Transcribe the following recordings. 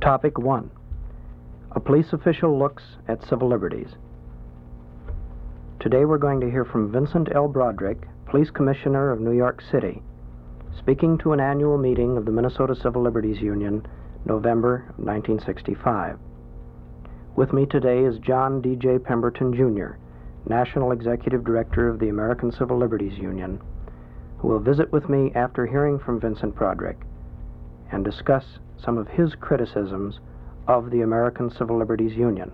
Topic 1. A police official looks at civil liberties. Today we're going to hear from Vincent L. Broderick, Police Commissioner of New York City, speaking to an annual meeting of the Minnesota Civil Liberties Union, November 1965. With me today is John D.J. Pemberton, Jr., National Executive Director of the American Civil Liberties Union, who will visit with me after hearing from Vincent Broderick and discuss some of his criticisms of the American Civil Liberties Union.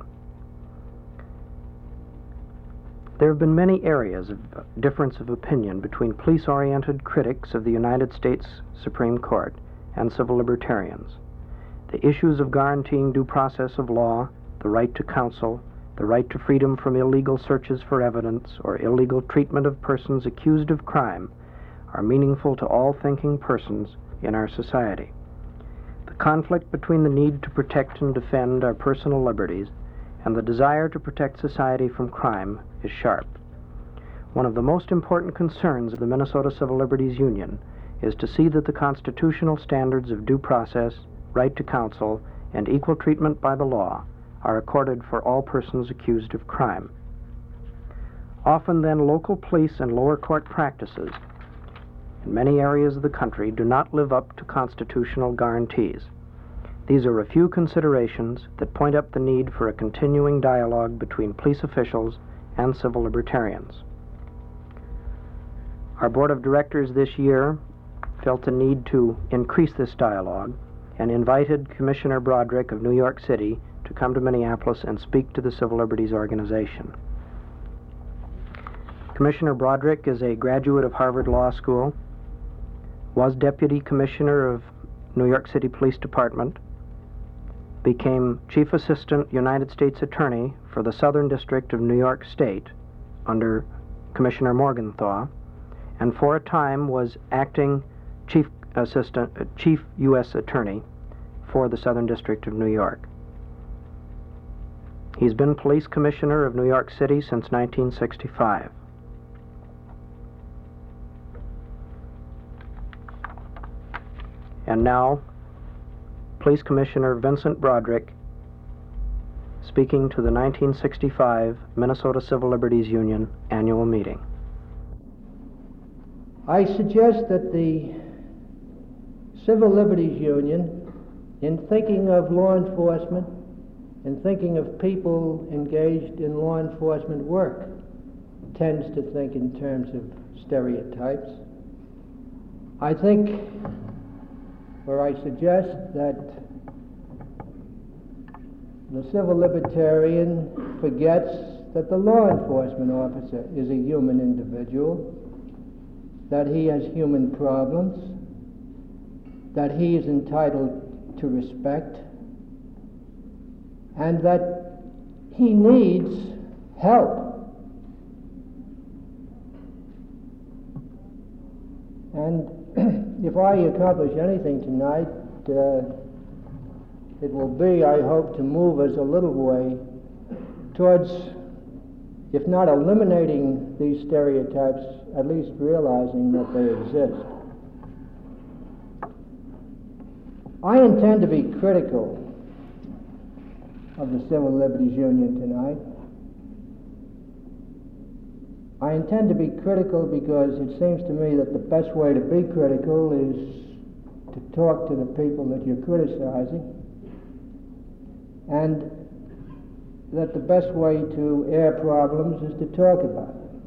There have been many areas of difference of opinion between police-oriented critics of the United States Supreme Court and civil libertarians. The issues of guaranteeing due process of law, the right to counsel, the right to freedom from illegal searches for evidence or illegal treatment of persons accused of crime are meaningful to all thinking persons in our society. The conflict between the need to protect and defend our personal liberties and the desire to protect society from crime is sharp. One of the most important concerns of the Minnesota Civil Liberties Union is to see that the constitutional standards of due process, right to counsel, and equal treatment by the law are accorded for all persons accused of crime. Often then, local police and lower court practices in many areas of the country do not live up to constitutional guarantees. These are a few considerations that point up the need for a continuing dialogue between police officials and civil libertarians. Our board of directors this year felt the need to increase this dialogue and invited Commissioner Broderick of New York City to come to Minneapolis and speak to the Civil Liberties Organization. Commissioner Broderick is a graduate of Harvard Law School, was Deputy Commissioner of New York City Police Department, became Chief Assistant United States Attorney for the Southern District of New York State under Commissioner Morgenthau, and for a time was acting Chief U.S. Attorney for the Southern District of New York. He's been Police Commissioner of New York City since 1965. And now, Police Commissioner Vincent Broderick speaking to the 1965 Minnesota Civil Liberties Union annual meeting. I suggest that the Civil Liberties Union, in thinking of law enforcement and thinking of people engaged in law enforcement work, tends to think in terms of stereotypes. I think, or I suggest, that the civil libertarian forgets that the law enforcement officer is a human individual, that he has human problems, that he is entitled to respect, and that he needs help. And if I accomplish anything tonight, it will be, I hope, to move us a little way towards, if not eliminating these stereotypes, at least realizing that they exist. I intend to be critical of the Civil Liberties Union tonight. I intend to be critical because it seems to me that the best way to be critical is to talk to the people that you're criticizing, and that the best way to air problems is to talk about them.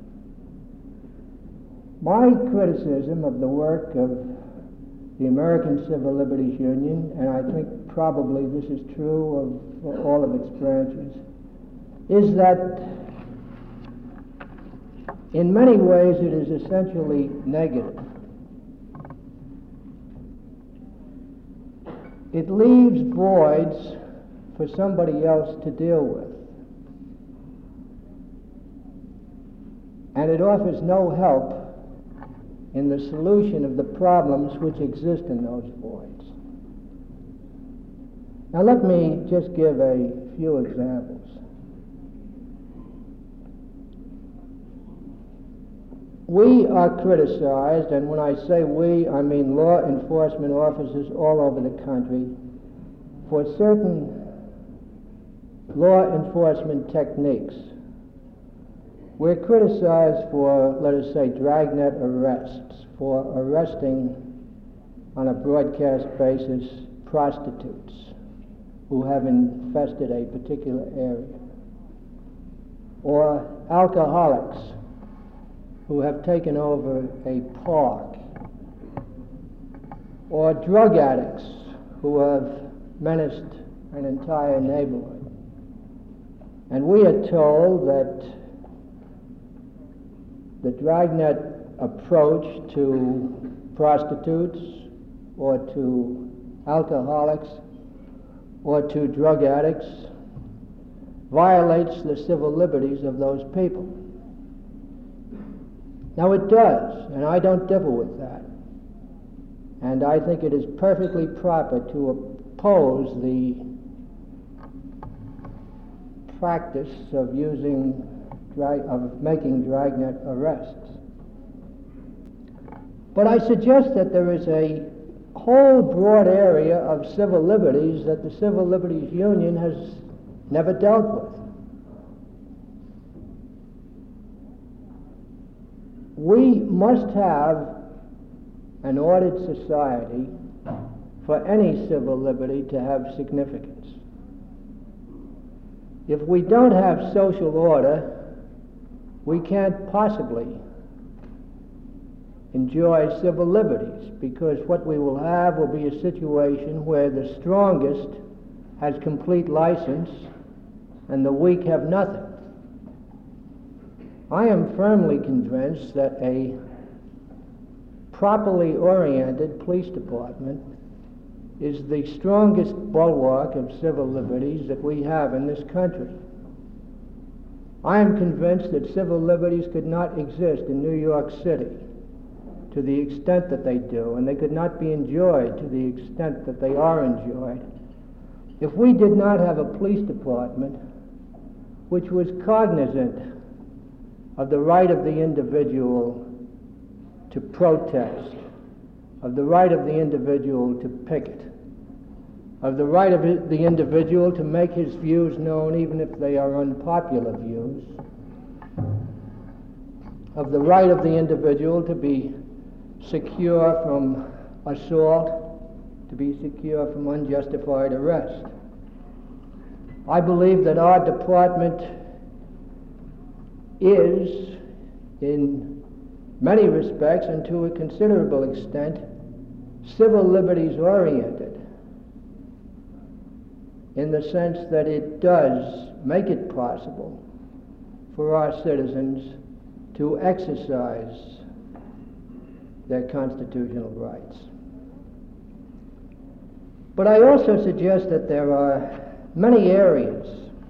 My criticism of the work of the American Civil Liberties Union, and I think probably this is true of all of its branches, is that in many ways it is essentially negative. It leaves voids for somebody else to deal with. And it offers no help in the solution of the problems which exist in those voids. Now let me just give a few examples. We are criticized, and when I say we, I mean law enforcement officers all over the country, for certain law enforcement techniques, we're criticized for, let us say, dragnet arrests, for arresting on a broadcast basis prostitutes who have infested a particular area, or alcoholics who have taken over a park, or drug addicts who have menaced an entire neighborhood. And we are told that the dragnet approach to prostitutes or to alcoholics or to drug addicts violates the civil liberties of those people. Now it does, and I don't differ with that. And I think it is perfectly proper to oppose the practice of making dragnet arrests. But I suggest that there is a whole broad area of civil liberties that the Civil Liberties Union has never dealt with. We must have an ordered society for any civil liberty to have significance. If we don't have social order, we can't possibly enjoy civil liberties, because what we will have will be a situation where the strongest has complete license and the weak have nothing. I am firmly convinced that a properly oriented police department is the strongest bulwark of civil liberties that we have in this country. I am convinced that civil liberties could not exist in New York City to the extent that they do, and they could not be enjoyed to the extent that they are enjoyed, if we did not have a police department which was cognizant of the right of the individual to protest, of the right of the individual to picket, of the right of the individual to make his views known even if they are unpopular views, of the right of the individual to be secure from assault, to be secure from unjustified arrest. I believe that our department is, in many respects and to a considerable extent, civil liberties oriented, in the sense that it does make it possible for our citizens to exercise their constitutional rights. But I also suggest that there are many areas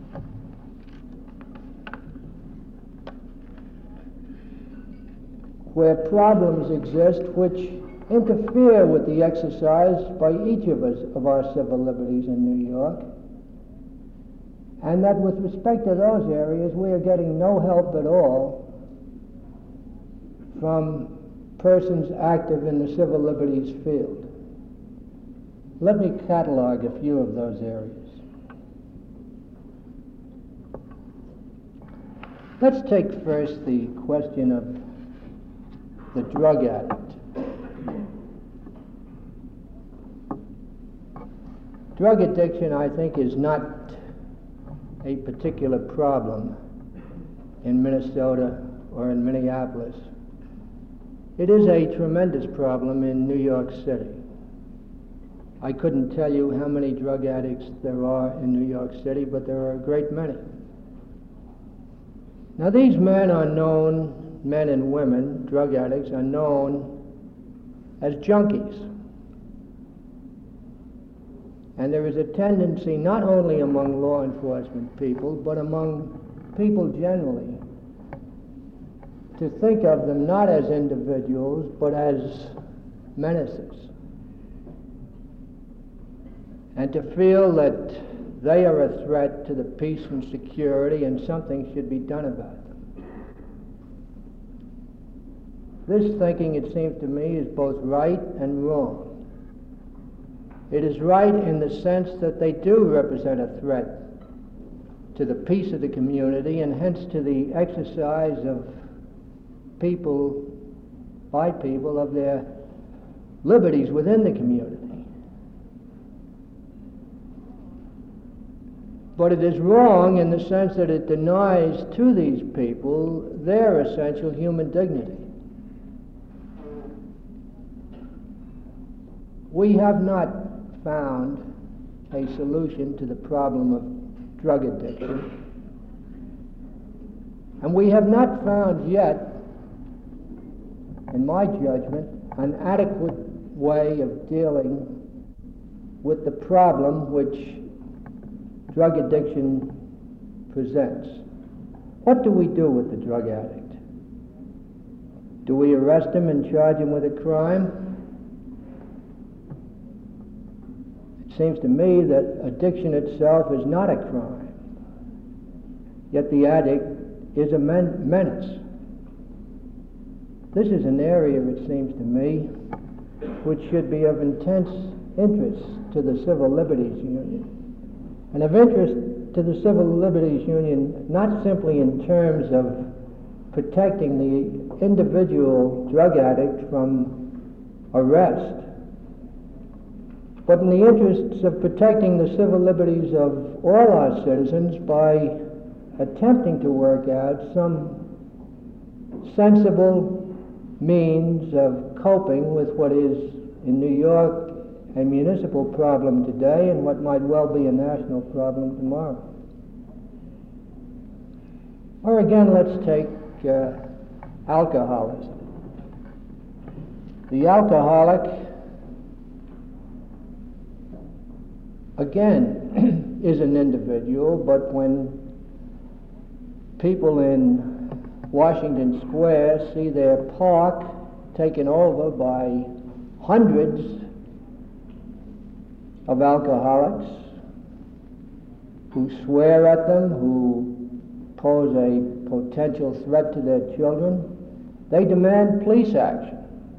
where problems exist which interfere with the exercise by each of us of our civil liberties in New York, and that with respect to those areas we are getting no help at all from persons active in the civil liberties field. Let me catalog a few of those areas. Let's take first the question of the drug addict. Drug addiction, I think, is not a particular problem in Minnesota or in Minneapolis. It is a tremendous problem in New York City. I couldn't tell you how many drug addicts there are in New York City, but there are a great many. Now these men are known, men and women, drug addicts, are known as junkies. And there is a tendency, not only among law enforcement people, but among people generally, to think of them not as individuals, but as menaces. And to feel that they are a threat to the peace and security and something should be done about them. This thinking, it seems to me, is both right and wrong. It is right in the sense that they do represent a threat to the peace of the community and hence to the exercise of people, by people, of their liberties within the community. But it is wrong in the sense that it denies to these people their essential human dignity. We have not found a solution to the problem of drug addiction, and we have not found yet, in my judgment, an adequate way of dealing with the problem which drug addiction presents. What do we do with the drug addict? Do we arrest him and charge him with a crime? It seems to me that addiction itself is not a crime, yet the addict is a menace. This is an area, it seems to me, which should be of intense interest to the Civil Liberties Union, and of interest to the Civil Liberties Union not simply in terms of protecting the individual drug addict from arrest, but in the interests of protecting the civil liberties of all our citizens by attempting to work out some sensible means of coping with what is in New York a municipal problem today and what might well be a national problem tomorrow. Or again, let's take alcoholism. The alcoholic, again, is an individual, but when people in Washington Square see their park taken over by hundreds of alcoholics who swear at them, who pose a potential threat to their children, they demand police action.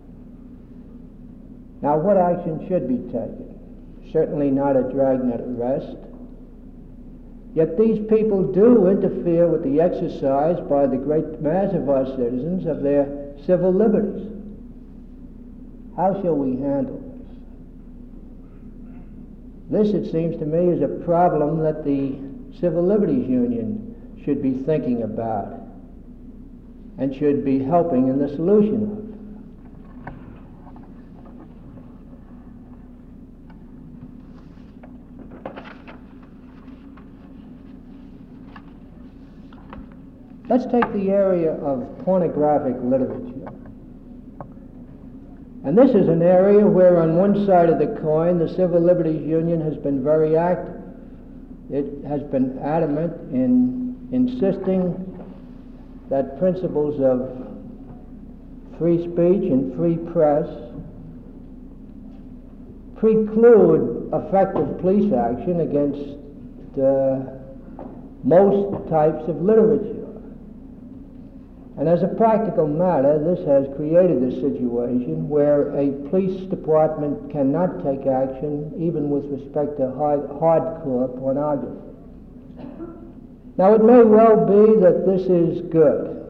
Now, what action should be taken? Certainly not a dragnet arrest. Yet these people do interfere with the exercise by the great mass of our citizens of their civil liberties. How shall we handle this? This, it seems to me, is a problem that the Civil Liberties Union should be thinking about and should be helping in the solution of. Let's take the area of pornographic literature. And this is an area where on one side of the coin the Civil Liberties Union has been very active. It has been adamant in insisting that principles of free speech and free press preclude effective police action against most types of literature. And as a practical matter, this has created a situation where a police department cannot take action even with respect to hardcore pornography. Now, it may well be that this is good,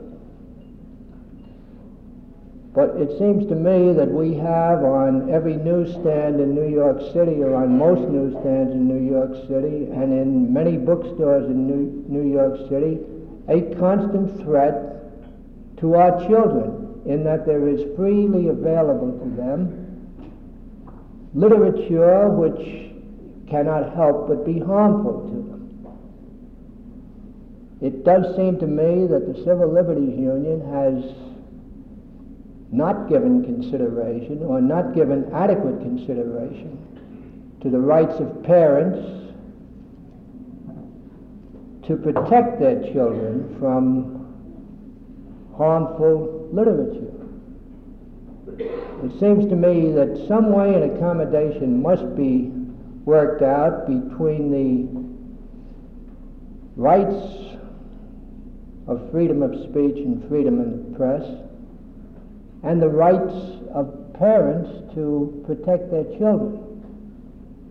but it seems to me that we have on every newsstand in New York City, or on most newsstands in New York City, and in many bookstores in New York City, a constant threat to our children, in that there is freely available to them literature which cannot help but be harmful to them. It does seem to me that the Civil Liberties Union has not given consideration, or not given adequate consideration, to the rights of parents to protect their children from harmful literature. It seems to me that some way an accommodation must be worked out between the rights of freedom of speech and freedom in the press and the rights of parents to protect their children.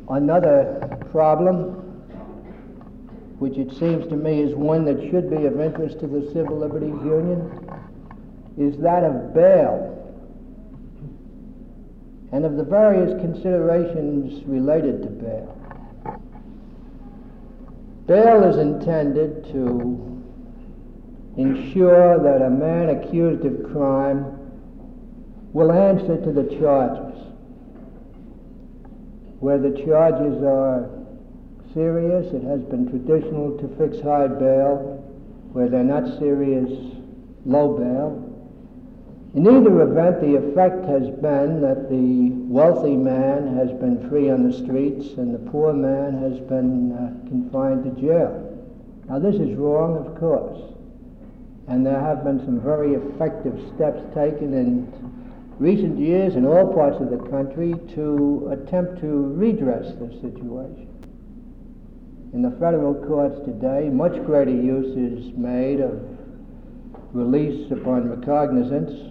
Another problem, which it seems to me is one that should be of interest to the Civil Liberties Union, is that of bail and of the various considerations related to bail. Bail is intended to ensure that a man accused of crime will answer to the charges. Where the charges are serious, it has been traditional to fix high bail. Where they're not serious, low bail. In either event, the effect has been that the wealthy man has been free on the streets and the poor man has been confined to jail. Now, this is wrong, of course, and there have been some very effective steps taken in recent years in all parts of the country to attempt to redress this situation. In the federal courts today, much greater use is made of release upon recognizance.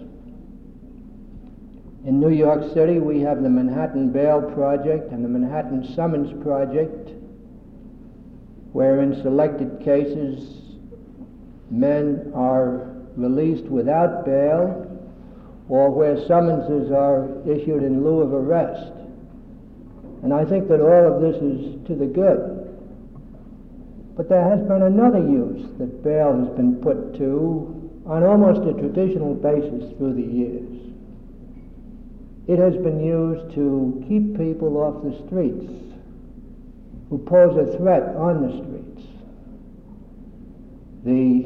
In New York City, we have the Manhattan Bail Project and the Manhattan Summons Project, where in selected cases men are released without bail, or where summonses are issued in lieu of arrest. And I think that all of this is to the good. But there has been another use that bail has been put to on almost a traditional basis through the years. It has been used to keep people off the streets who pose a threat on the streets. The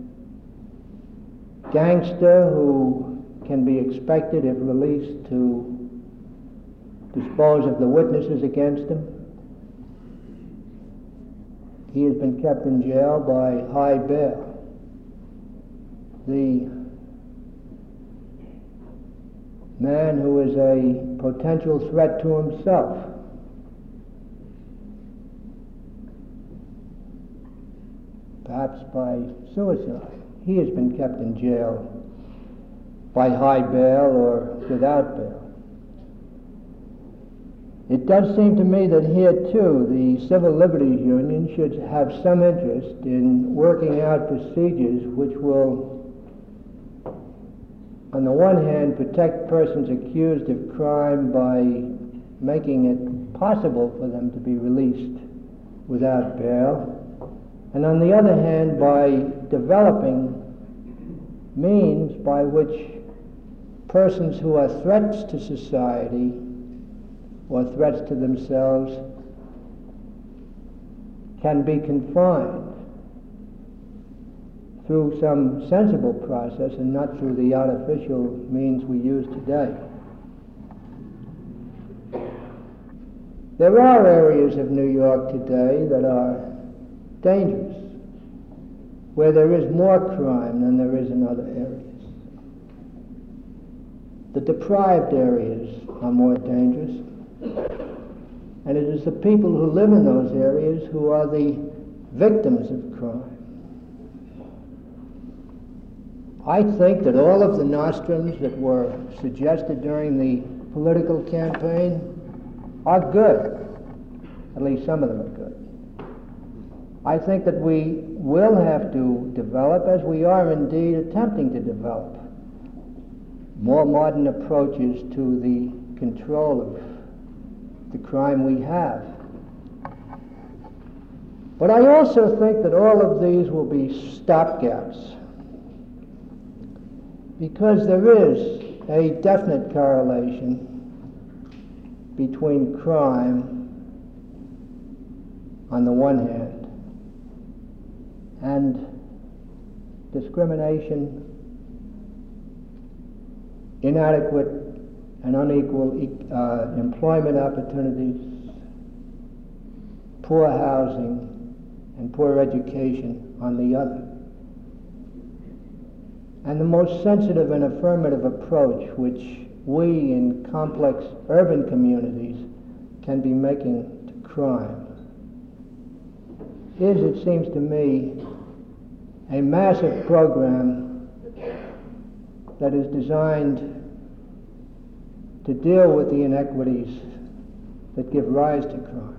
gangster who can be expected, if released, to dispose of the witnesses against him. He has been kept in jail by high bail. The man who is a potential threat to himself, perhaps by suicide, he has been kept in jail by high bail or without bail. It does seem to me that here too the Civil Liberties Union should have some interest in working out procedures which will, on the one hand, protect persons accused of crime by making it possible for them to be released without bail, and on the other hand, by developing means by which persons who are threats to society or threats to themselves can be confined through some sensible process and not through the artificial means we use today. There are areas of New York today that are dangerous, where there is more crime than there is in other areas. The deprived areas are more dangerous, and it is the people who live in those areas who are the victims of crime. I think that all of the nostrums that were suggested during the political campaign are good. At least some of them are good. I think that we will have to develop, as we are indeed attempting to develop, more modern approaches to the control of the crime we have. But I also think that all of these will be stopgaps, because there is a definite correlation between crime on the one hand and discrimination, inadequate and unequal employment opportunities, poor housing, and poor education on the other. And the most sensitive and affirmative approach which we in complex urban communities can be making to crime is, it seems to me, a massive program that is designed to deal with the inequities that give rise to crime.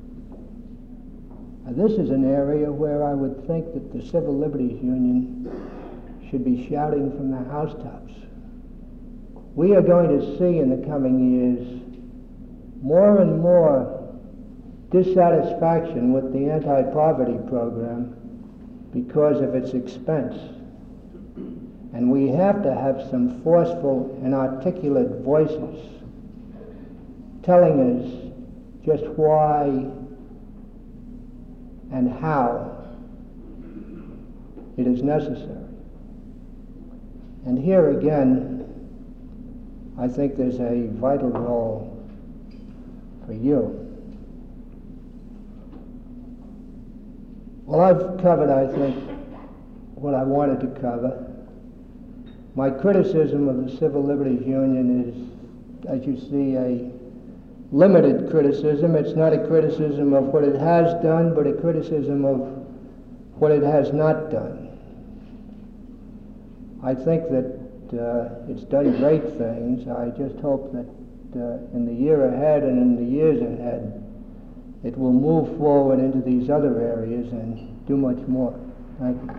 This is an area where I would think that the Civil Liberties Union should be shouting from the housetops. We are going to see in the coming years more and more dissatisfaction with the anti-poverty program because of its expense. And we have to have some forceful and articulate voices telling us just why and how it is necessary. And here again, I think there's a vital role for you. Well, I've covered, I think, what I wanted to cover. My criticism of the Civil Liberties Union is, as you see, a limited criticism. It's not a criticism of what it has done, but a criticism of what it has not done. I think that it's done great things. I just hope that in the year ahead and in the years ahead, it will move forward into these other areas and do much more. Thank you.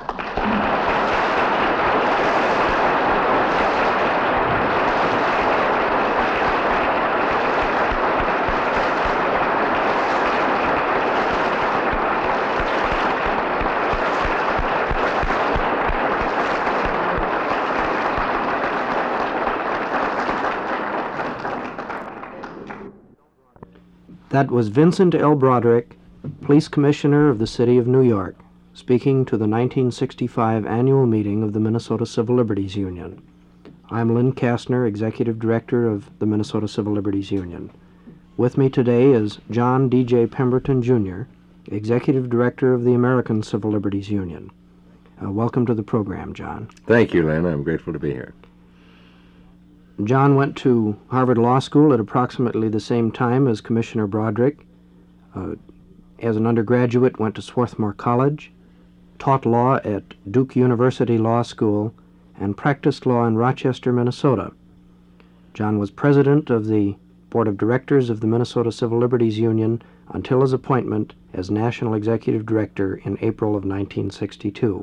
That was Vincent L. Broderick, Police Commissioner of the City of New York, speaking to the 1965 annual meeting of the Minnesota Civil Liberties Union. I'm Lynn Kastner, Executive Director of the Minnesota Civil Liberties Union. With me today is John D.J. Pemberton, Jr., Executive Director of the American Civil Liberties Union. Welcome to the program, John. Thank you, Lynn. I'm grateful to be here. John went to Harvard Law School at approximately the same time as Commissioner Broderick. As an undergraduate, went to Swarthmore College, taught law at Duke University Law School, and practiced law in Rochester, Minnesota. John was president of the Board of Directors of the Minnesota Civil Liberties Union until his appointment as National Executive Director in April of 1962.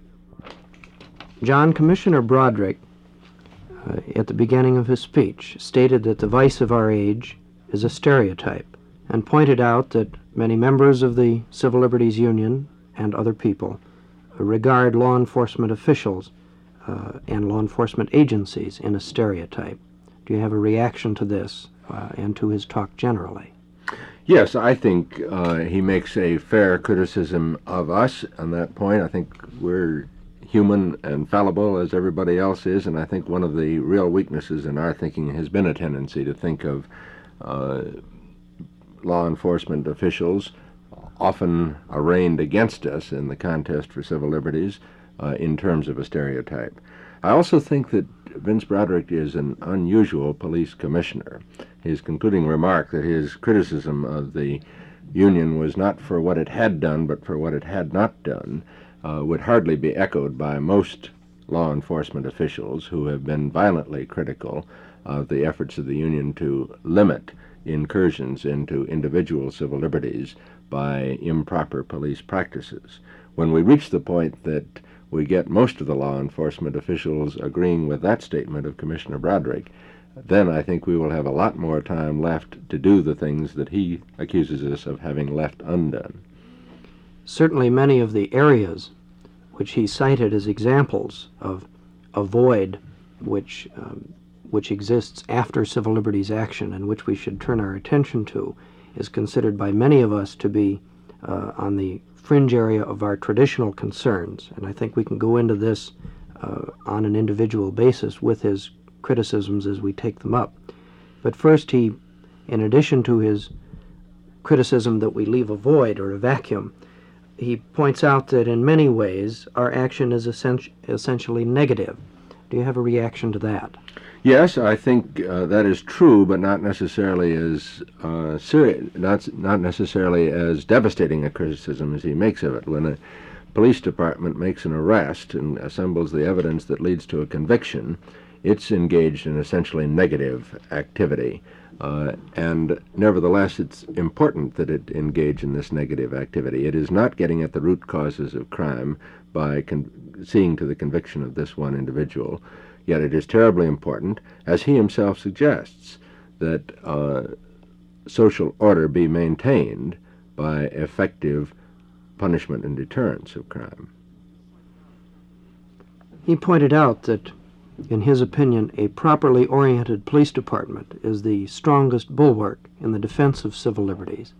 John, Commissioner Broderick, at the beginning of his speech, stated that the vice of our age is a stereotype, and pointed out that many members of the Civil Liberties Union and other people regard law enforcement officials and law enforcement agencies in a stereotype. Do you have a reaction to this and to his talk generally? Yes, I think he makes a fair criticism of us on that point. I think we're human and fallible as everybody else is, and I think one of the real weaknesses in our thinking has been a tendency to think of law enforcement officials, often arraigned against us in the contest for civil liberties, in terms of a stereotype. I also think that Vince Broderick is an unusual police commissioner. His concluding remark that his criticism of the union was not for what it had done, but for what it had not done, would hardly be echoed by most law enforcement officials who have been violently critical of the efforts of the union to limit incursions into individual civil liberties by improper police practices. When we reach the point that we get most of the law enforcement officials agreeing with that statement of Commissioner Broderick, then I think we will have a lot more time left to do the things that he accuses us of having left undone. Certainly many of the areas which he cited as examples of a void which exists after civil liberties action and which we should turn our attention to is considered by many of us to be on the fringe area of our traditional concerns. And I think we can go into this on an individual basis with his criticisms as we take them up. But first, he, in addition to his criticism that we leave a void or a vacuum, he points out that in many ways our action is essentially negative. Do you have a reaction to that? Yes, I think that is true, but not necessarily as not necessarily as devastating a criticism as he makes of it. When a police department makes an arrest and assembles the evidence that leads to a conviction, it's engaged in essentially negative activity. And nevertheless, it's important that it engage in this negative activity. It is not getting at the root causes of crime by seeing to the conviction of this one individual, yet it is terribly important, as he himself suggests, that social order be maintained by effective punishment and deterrence of crime. He pointed out that, in his opinion, a properly oriented police department is the strongest bulwark in the defense of civil liberties.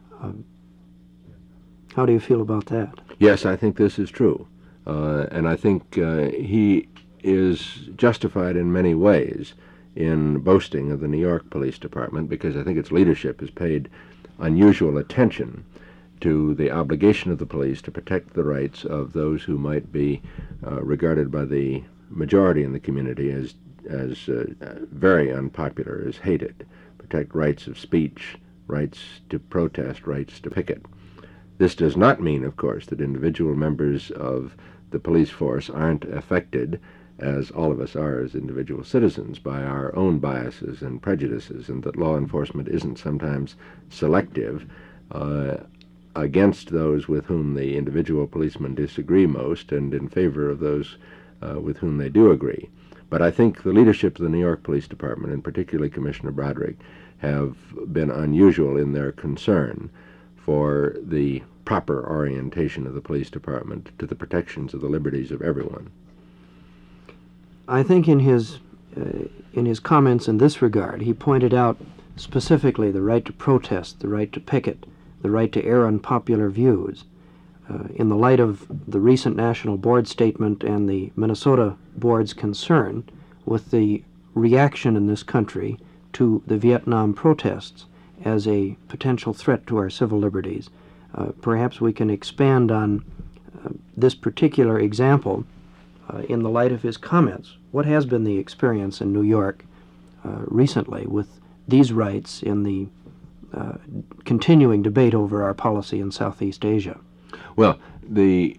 How do you feel about that? Yes, I think this is true. And I think he is justified in many ways in boasting of the New York Police Department, because I think its leadership has paid unusual attention to the obligation of the police to protect the rights of those who might be regarded by the majority in the community as very unpopular, as hated. Protect rights of speech, rights to protest, rights to picket. This does not mean, of course, that individual members of the police force aren't affected, as all of us are as individual citizens, by our own biases and prejudices, and that law enforcement isn't sometimes selective against those with whom the individual policemen disagree most and in favor of those with whom they do agree. But I think the leadership of the New York Police Department, and particularly Commissioner Broderick, have been unusual in their concern for the proper orientation of the police department to the protections of the liberties of everyone. I think in his comments in this regard, he pointed out specifically the right to protest, the right to picket, the right to air unpopular views. In the light of the recent National Board statement and the Minnesota Board's concern with the reaction in this country to the Vietnam protests as a potential threat to our civil liberties, perhaps we can expand on this particular example in the light of his comments. What has been the experience in New York recently with these rights in the continuing debate over our policy in Southeast Asia? Well, the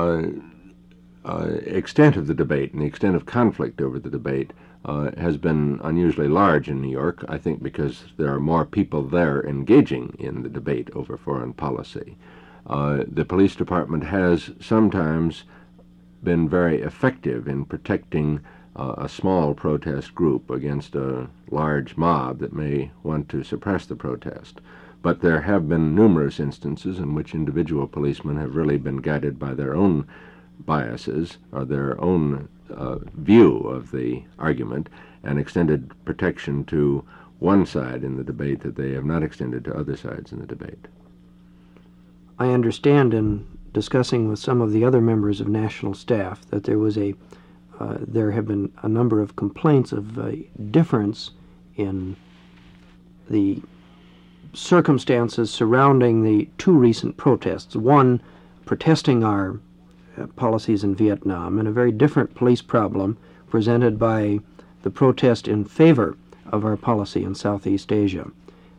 extent of the debate and the extent of conflict over the debate has been unusually large in New York, I think because there are more people there engaging in the debate over foreign policy. The police department has sometimes been very effective in protecting a small protest group against a large mob that may want to suppress the protest. But there have been numerous instances in which individual policemen have really been guided by their own biases or their own view of the argument and extended protection to one side in the debate that they have not extended to other sides in the debate. I understand in discussing with some of the other members of national staff that there have been a number of complaints of a difference in the circumstances surrounding the two recent protests, one protesting our policies in Vietnam, and a very different police problem presented by the protest in favor of our policy in Southeast Asia.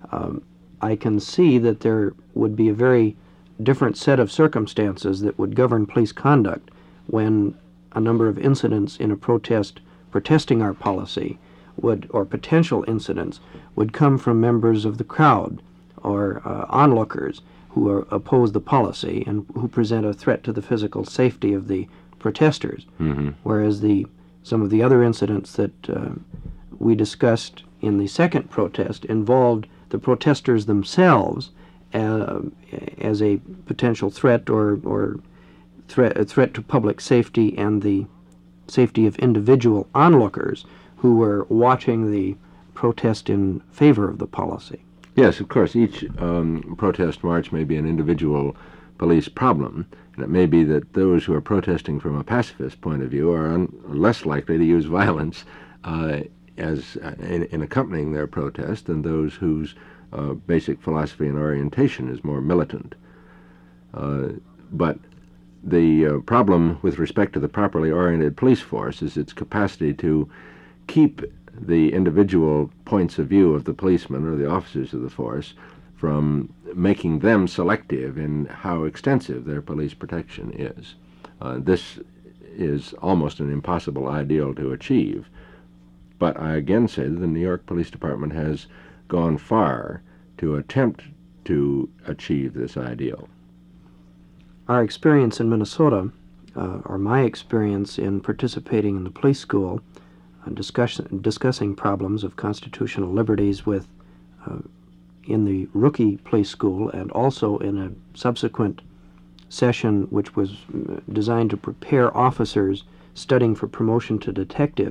I can see that there would be a very different set of circumstances that would govern police conduct when a number of incidents in a protest protesting our policy or potential incidents would come from members of the crowd or onlookers who oppose the policy and who present a threat to the physical safety of the protesters. Mm-hmm. Whereas some of the other incidents that we discussed in the second protest involved the protesters themselves as a potential threat or a threat to public safety and the safety of individual onlookers who were watching the protest in favor of the policy. Yes, of course, each protest march may be an individual police problem, and it may be that those who are protesting from a pacifist point of view are less likely to use violence in accompanying their protest than those whose basic philosophy and orientation is more militant. But the problem with respect to the properly oriented police force is its capacity to keep the individual points of view of the policemen or the officers of the force from making them selective in how extensive their police protection is. This is almost an impossible ideal to achieve, But I again say that the New York Police Department has gone far to attempt to achieve this ideal. Our experience in Minnesota, or my experience in participating in the police school, discussing problems of constitutional liberties with in the rookie police school, and also in a subsequent session which was designed to prepare officers studying for promotion to detective,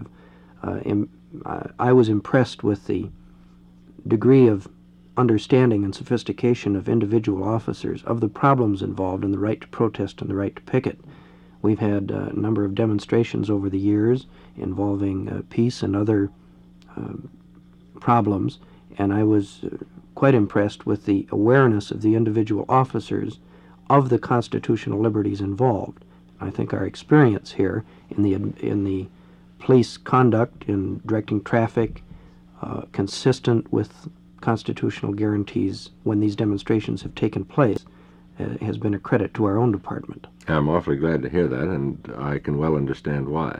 I was impressed with the degree of understanding and sophistication of individual officers of the problems involved in the right to protest and the right to picket. We've had a number of demonstrations over the years involving peace and other problems, and I was quite impressed with the awareness of the individual officers of the constitutional liberties involved. I think our experience here in the police conduct in directing traffic, consistent with constitutional guarantees when these demonstrations have taken place, has been a credit to our own department. I'm awfully glad to hear that, and I can well understand why.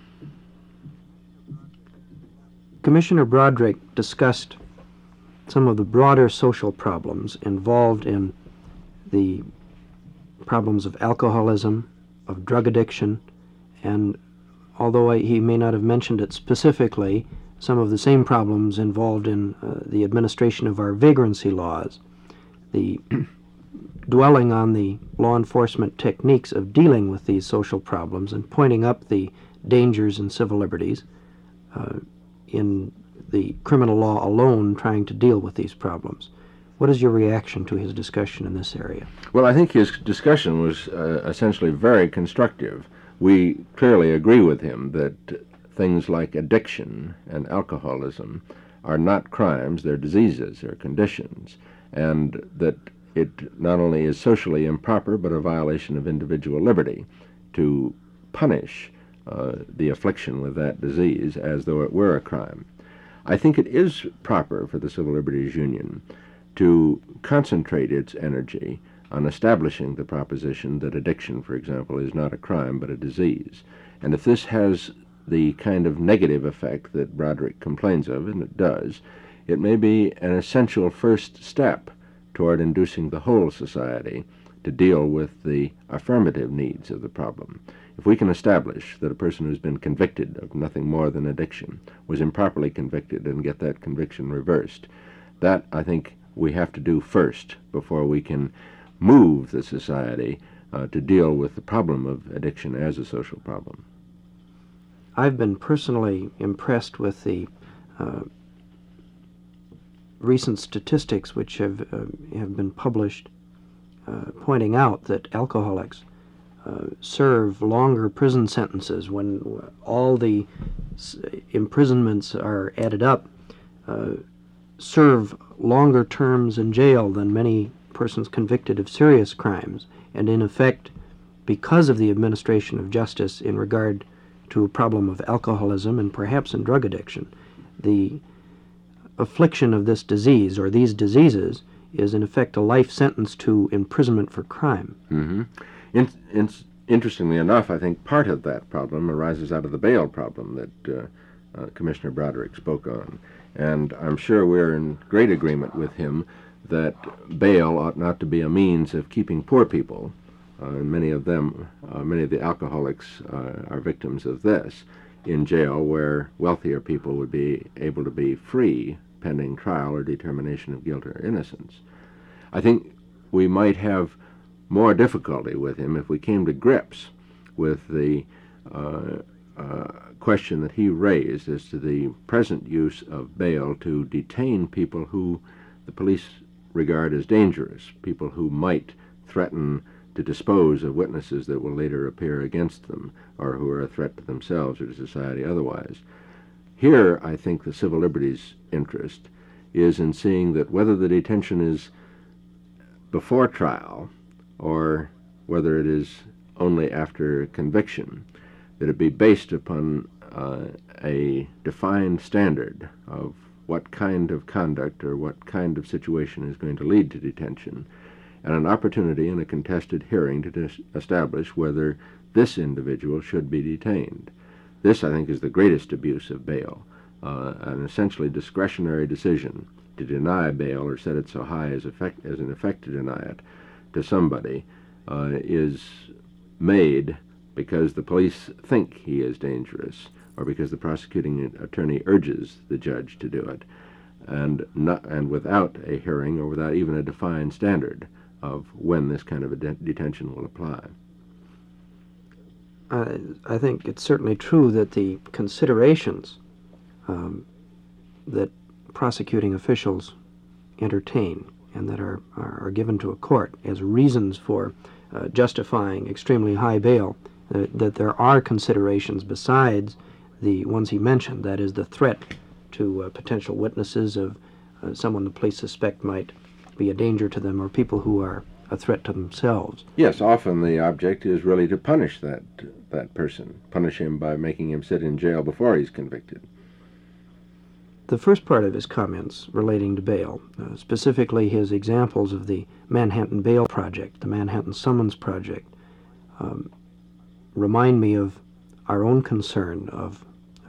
Commissioner Broderick discussed some of the broader social problems involved in the problems of alcoholism, of drug addiction, and although he may not have mentioned it specifically, some of the same problems involved in the administration of our vagrancy laws, the dwelling on the law enforcement techniques of dealing with these social problems and pointing up the dangers in civil liberties, in the criminal law alone trying to deal with these problems. What is your reaction to his discussion in this area? Well, I think his discussion was essentially very constructive. We clearly agree with him that things like addiction and alcoholism are not crimes, they're diseases, they're conditions, and that it not only is socially improper but a violation of individual liberty to punish the affliction with that disease as though it were a crime. I think it is proper for the Civil Liberties Union to concentrate its energy on establishing the proposition that addiction, for example, is not a crime but a disease. And if this has the kind of negative effect that Broderick complains of, and it does, it may be an essential first step toward inducing the whole society to deal with the affirmative needs of the problem. If we can establish that a person who's been convicted of nothing more than addiction was improperly convicted and get that conviction reversed, that, I think, we have to do first before we can move the society to deal with the problem of addiction as a social problem. I've been personally impressed with the recent statistics which have been published pointing out that alcoholics serve longer prison sentences when all the imprisonments are added up, serve longer terms in jail than many persons convicted of serious crimes, and in effect, because of the administration of justice in regard to a problem of alcoholism and perhaps in drug addiction, the affliction of this disease or these diseases is in effect a life sentence to imprisonment for crime. Mm-hmm. Interestingly enough, I think part of that problem arises out of the bail problem that Commissioner Broderick spoke on. And I'm sure we're in great agreement with him that bail ought not to be a means of keeping poor people, and many of the alcoholics are victims of this, in jail where wealthier people would be able to be free pending trial or determination of guilt or innocence. I think we might have more difficulty with him if we came to grips with the question that he raised as to the present use of bail to detain people who the police regard as dangerous, people who might threaten to dispose of witnesses that will later appear against them, or who are a threat to themselves or to society otherwise. Here, I think the civil liberties interest is in seeing that whether the detention is before trial or whether it is only after conviction, that it be based upon a defined standard of what kind of conduct or what kind of situation is going to lead to detention, and an opportunity in a contested hearing to establish whether this individual should be detained. This, I think, is the greatest abuse of bail, an essentially discretionary decision to deny bail or set it so high as in effect to deny it to somebody is made because the police think he is dangerous or because the prosecuting attorney urges the judge to do it, and without a hearing or without even a defined standard of when this kind of a detention will apply. I think it's certainly true that the considerations that prosecuting officials entertain and that are given to a court as reasons for justifying extremely high bail, that there are considerations besides the ones he mentioned, that is the threat to potential witnesses of someone the police suspect might be a danger to them or people who are a threat to themselves. Yes, often the object is really to punish that person, punish him by making him sit in jail before he's convicted. The first part of his comments relating to bail, specifically his examples of the Manhattan Bail Project, the Manhattan Summons Project, remind me of our own concern of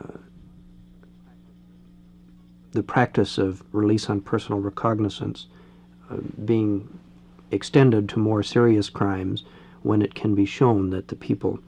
the practice of release on personal recognizance being extended to more serious crimes when it can be shown that people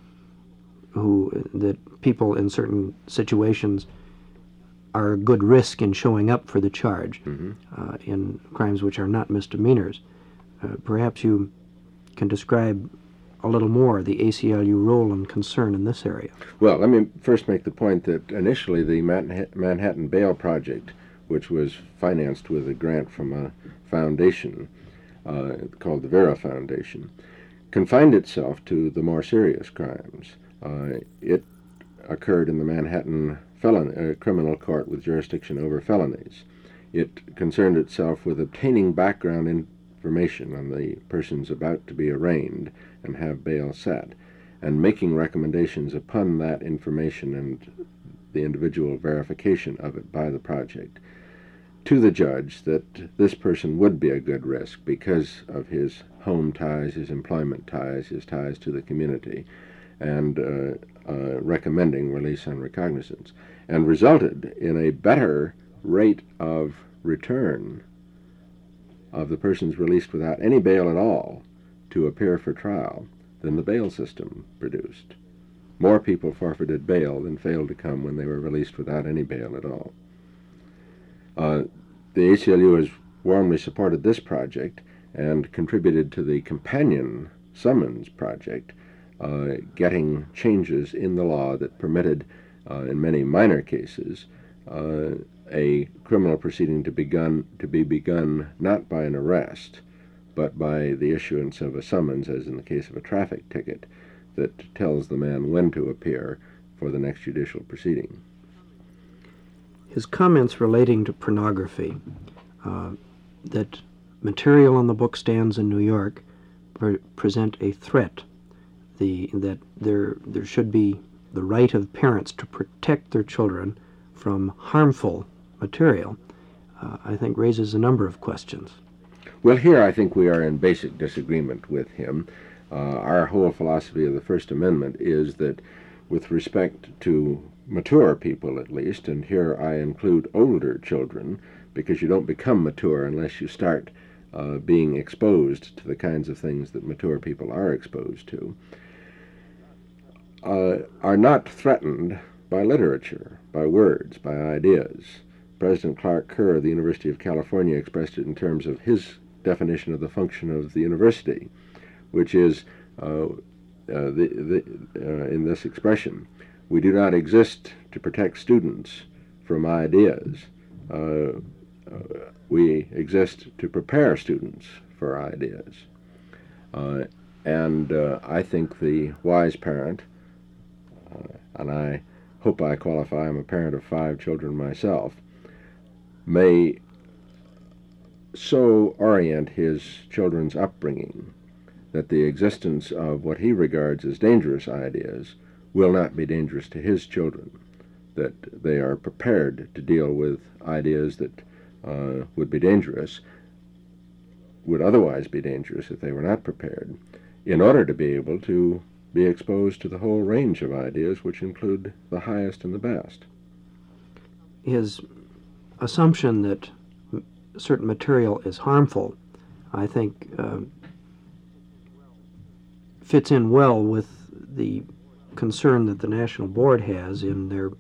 in certain situations are a good risk in showing up for the charge in crimes which are not misdemeanors. Perhaps you can describe a little more the ACLU role and concern in this area. Well, let me first make the point that initially the Manhattan Bail Project, which was financed with a grant from a foundation called the Vera Foundation, confined itself to the more serious crimes. It occurred in the Manhattan criminal court with jurisdiction over felonies. It concerned itself with obtaining background information on the persons about to be arraigned and have bail set, and making recommendations upon that information and the individual verification of it by the project to the judge that this person would be a good risk because of his home ties, his employment ties, his ties to the community, and recommending release on recognizance, and resulted in a better rate of return of the persons released without any bail at all to appear for trial than the bail system produced. More people forfeited bail than failed to come when they were released without any bail at all. The ACLU has warmly supported this project and contributed to the companion Summons Project, getting changes in the law that permitted, in many minor cases, a criminal proceeding to be begun not by an arrest, but by the issuance of a summons, as in the case of a traffic ticket, that tells the man when to appear for the next judicial proceeding. His comments relating to pornography, that material on the bookstands in New York present a threat, that there should be the right of parents to protect their children from harmful material, I think raises a number of questions. Well, here I think we are in basic disagreement with him. Our whole philosophy of the First Amendment is that with respect to mature people at least, and here I include older children, because you don't become mature unless you start being exposed to the kinds of things that mature people are exposed to, are not threatened by literature, by words, by ideas. President Clark Kerr of the University of California expressed it in terms of his definition of the function of the university, which is, in this expression, we do not exist to protect students from ideas. We exist to prepare students for ideas. And I think the wise parent, and I hope I qualify, I'm a parent of 5 children myself, may so orient his children's upbringing that the existence of what he regards as dangerous ideas will not be dangerous to his children, that they are prepared to deal with ideas that would be dangerous, would otherwise be dangerous if they were not prepared, in order to be able to be exposed to the whole range of ideas, which include the highest and the best. his assumption that certain material is harmful, I think, fits in well with the concern that the National Board has in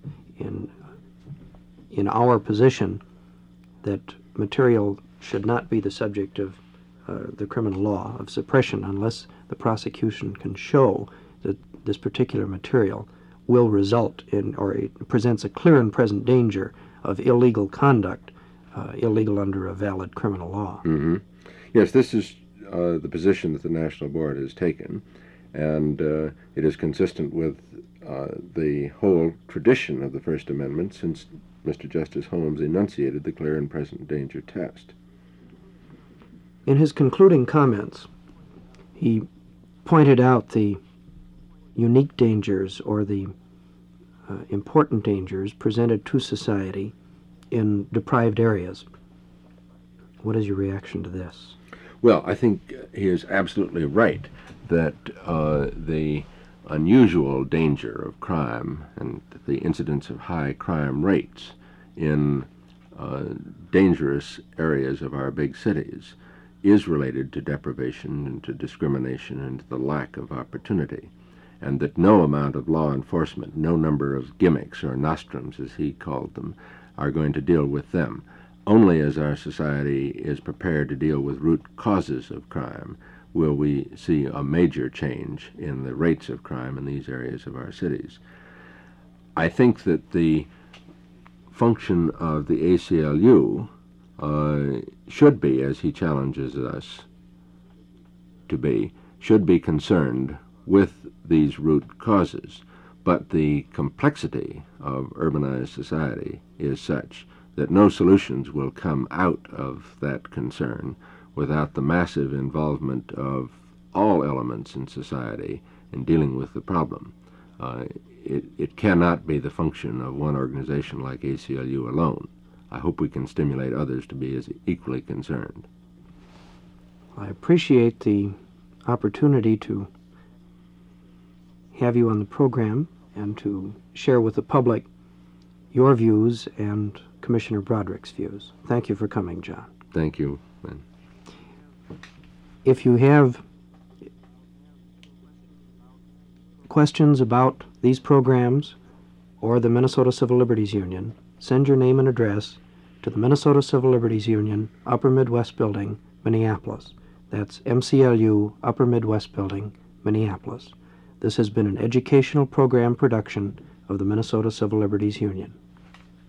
our position that material should not be the subject of the criminal law of suppression unless the prosecution can show that this particular material will result in, or it presents a clear and present danger of illegal conduct, illegal under a valid criminal law. Mm-hmm. Yes, this is the position that the National Board has taken, and it is consistent with the whole tradition of the First Amendment since Mr. Justice Holmes enunciated the clear and present danger test. In his concluding comments, he pointed out the unique dangers or the important dangers presented to society in deprived areas. What is your reaction to this? Well, I think he is absolutely right that the unusual danger of crime and the incidence of high crime rates in dangerous areas of our big cities is related to deprivation and to discrimination and to the lack of opportunity, and that no amount of law enforcement, no number of gimmicks or nostrums, as he called them, are going to deal with them. Only as our society is prepared to deal with root causes of crime will we see a major change in the rates of crime in these areas of our cities. I think that the function of the ACLU should be, as he challenges us to be, should be concerned with these root causes. But the complexity of urbanized society is such that no solutions will come out of that concern without the massive involvement of all elements in society in dealing with the problem. It cannot be the function of one organization like ACLU alone. I hope we can stimulate others to be as equally concerned. I appreciate the opportunity to have you on the program and to share with the public your views and Commissioner Broderick's views. Thank you for coming, John. Thank you, Lynn. If you have questions about these programs or the Minnesota Civil Liberties Union, send your name and address to the Minnesota Civil Liberties Union, Upper Midwest Building, Minneapolis. That's MCLU, Upper Midwest Building, Minneapolis. This has been an educational program production of the Minnesota Civil Liberties Union.